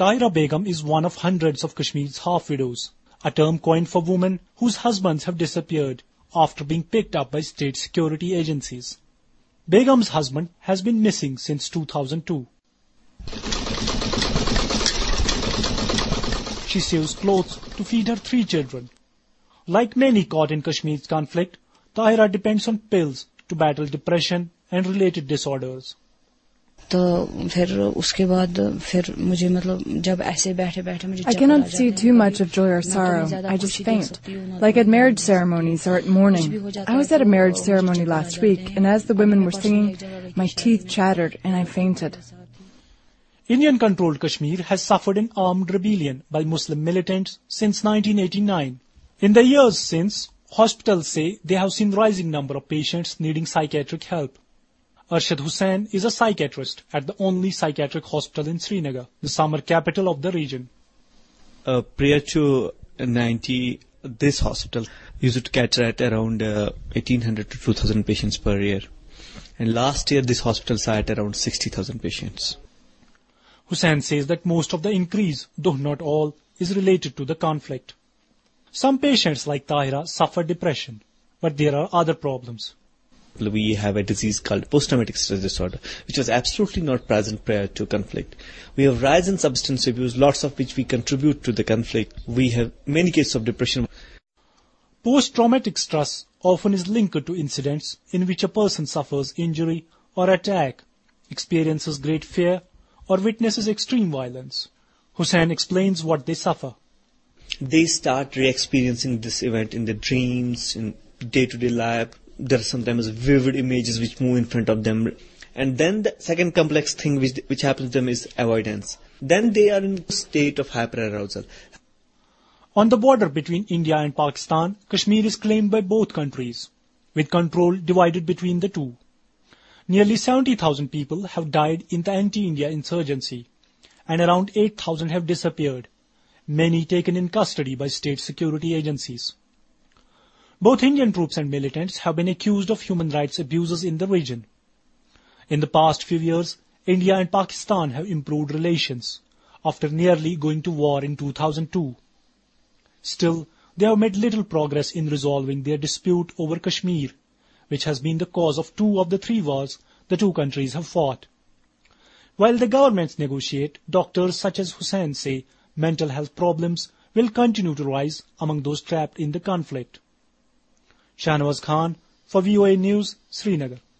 Tahira Begum is one of hundreds of Kashmir's half-widows, a term coined for women whose husbands have disappeared after being picked up by state security agencies. Begum's husband has been missing since 2002. She saves clothes to feed her 3 children. Like many caught in Kashmir's conflict, Tahira depends on pills to battle depression and related disorders. तो फिर उसके बाद फिर मुझे मतलब जब ऐसे बैठे-बैठे मुझे I cannot see too much of joy or sorrow. I just faint, like at marriage ceremonies or at mourning. I was at a marriage ceremony last week, and as the women were singing, my teeth chattered and I fainted. Indian-controlled Kashmir has suffered an armed rebellion by Muslim militants since 1989. In the years since, hospitals say they have seen rising number of patients needing psychiatric help. Arshad Hussain is a psychiatrist at the only psychiatric hospital in Srinagar, the summer capital of the region. Prior to 90, this hospital used to cater at around 1,800 to 2,000 patients per year. And last year, this hospital saw at around 60,000 patients. Hussain says that most of the increase, though not all, is related to the conflict. Some patients like Tahira suffer depression, but there are other problems. We have a disease called post-traumatic stress disorder, which was absolutely not present prior to conflict. We have rise in substance abuse, lots of which we contribute to the conflict. We have many cases of depression. Post-traumatic stress often is linked to incidents in which a person suffers injury or attack, experiences great fear, or witnesses extreme violence. Hussain explains what they suffer. They start re-experiencing this event in their dreams, in day-to-day life. There are sometimes vivid images which move in front of them. And then the second complex thing which happens to them is avoidance. Then they are in a state of hyperarousal. On the border between India and Pakistan, Kashmir is claimed by both countries, with control divided between the two. Nearly 70,000 people have died in the anti-India insurgency, and around 8,000 have disappeared, many taken in custody by state security agencies. Both Indian troops and militants have been accused of human rights abuses in the region. In the past few years, India and Pakistan have improved relations after nearly going to war in 2002. Still, they have made little progress in resolving their dispute over Kashmir, which has been the cause of 2 of the 3 wars the 2 countries have fought. While the governments negotiate, doctors such as Hussain say mental health problems will continue to rise among those trapped in the conflict. Shahnawaz Khan for VOA News, Srinagar.